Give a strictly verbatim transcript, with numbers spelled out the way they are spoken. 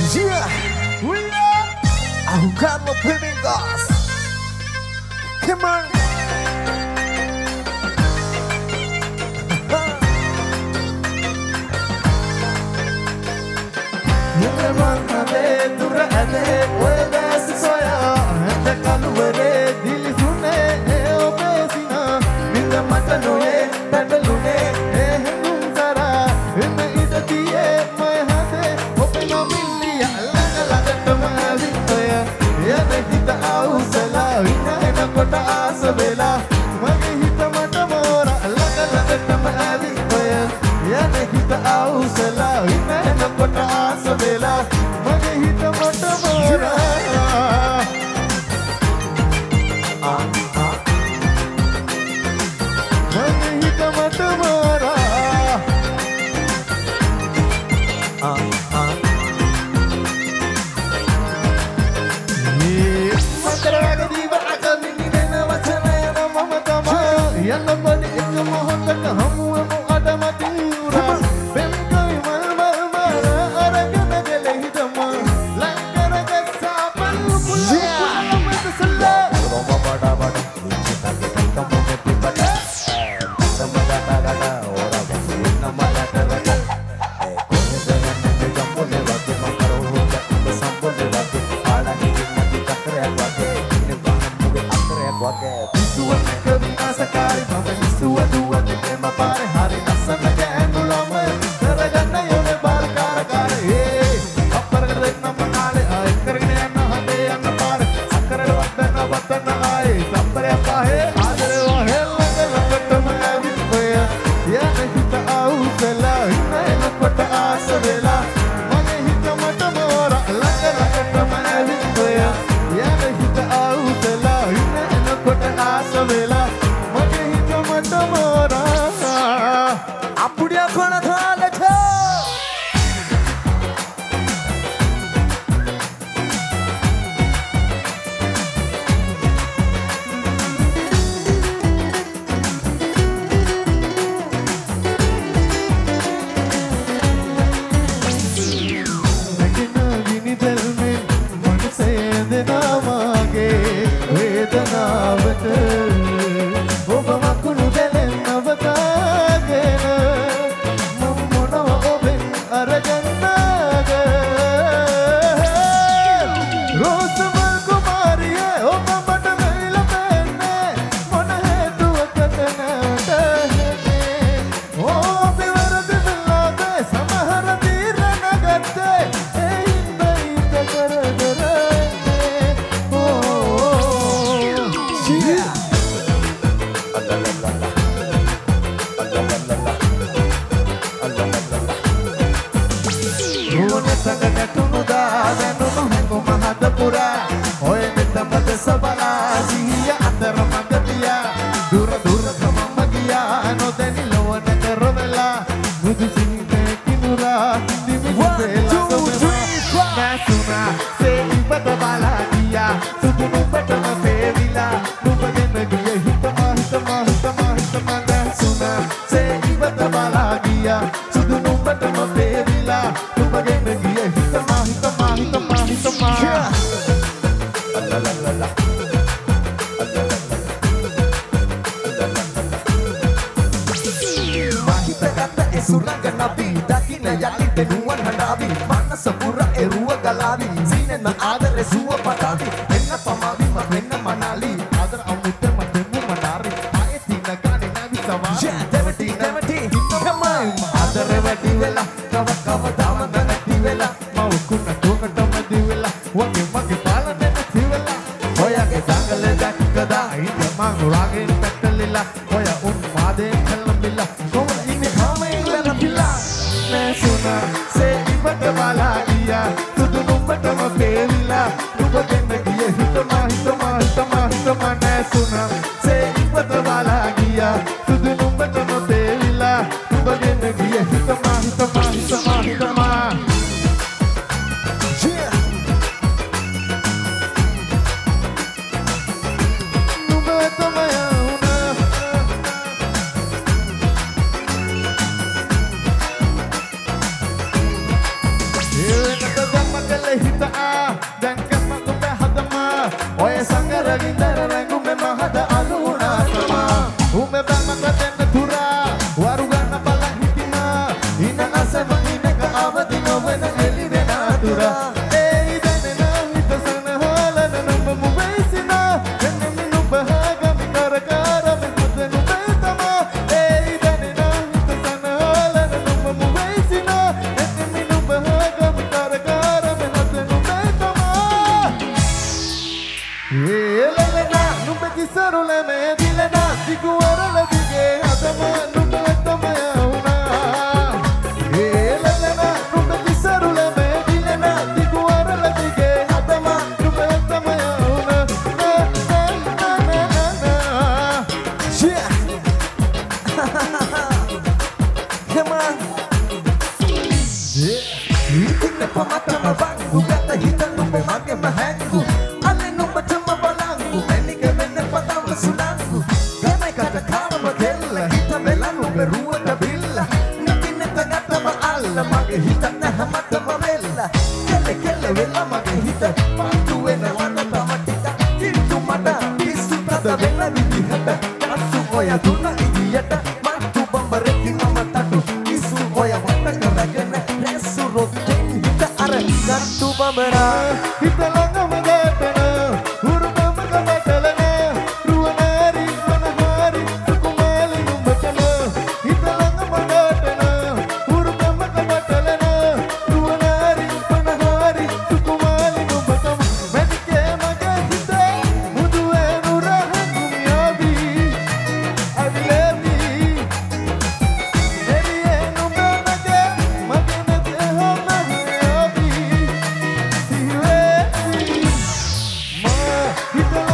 Yeah, we are Ahukano Pimingas. Come on. Here in the හිත ආ දැන් කැස්මක් උඹ හදමා ඔය සංගරගින්දර රැඟුම මහද අනුනා තමා උඹ බැමක දෙන්න තුරා වරු ගන්න බලන් හිටිනා ඉන අසම ඉනක අවදි නොවන එලි වෙන තුරා ඒ දැනෙන හිත සනහලන නුඹ මුවේසිනා එන්න නුඹ හාගමි කර කර මෙතන නුඹ තමා ඒ දැනෙන හිත සනහලන නුඹ මුවේසිනා එන්න නුඹ හාගමි කර කර මෙතන නුඹ තමා ඒ ලෙලනා නුඹ කිසරුල මේ දිලනා දිගුවරල දිගේ හදම නුඹ තමයි වුණා ඒ ලෙලනා නුඹ කිසරුල මේ දිලනා දිගුවරල දිගේ හදම නුඹ තමයි වුණා නා නා නා නා shit come on yeah ඉතින් පමතම වංගු ගත හිත නුඹ මගේ මහන්ගු අනේ නුඹ තම බලංගු මෙනික වෙන්න පතම සුලංගු ගමයි කට කාම කෙල්ල හිත වෙලනු බරුවට බිල්ල නිකින්න තගතම අල්ල මගේ හිත නැහමතම වෙල්ල කෙල්ල කෙල්ල වෙල්ල මගේ හිත පත්තු වෙන වන්න තම ටික කිට්ටු මට කිස්සු තද වෙන්න විදිහට අස්සු ඔය දුන්න ඉදියට මත්තු බම්බරෙකි මම තටු කිස්සු ඔය වට කරගෙන රැස්සු රොත්තෙන් හිත අර ගත්තු බඹරා හිත ළඟම ගැටෙන උරුමම කවටලන රුවනාරි මනහාරි සුකුමාලි නුඹටම හිත ළඟම ගැටෙන උරුමම කවටලන රුවනාරි මනහාරි සුකුමාලි නුඹටම මැනිකේ මගේ හිතේ මුදුවේ නුරහකුම් යවි අවිලෙවි එරියේ නුඹ මගේ මගේ නැතේ හොම යවි සිහිවේ මා හිත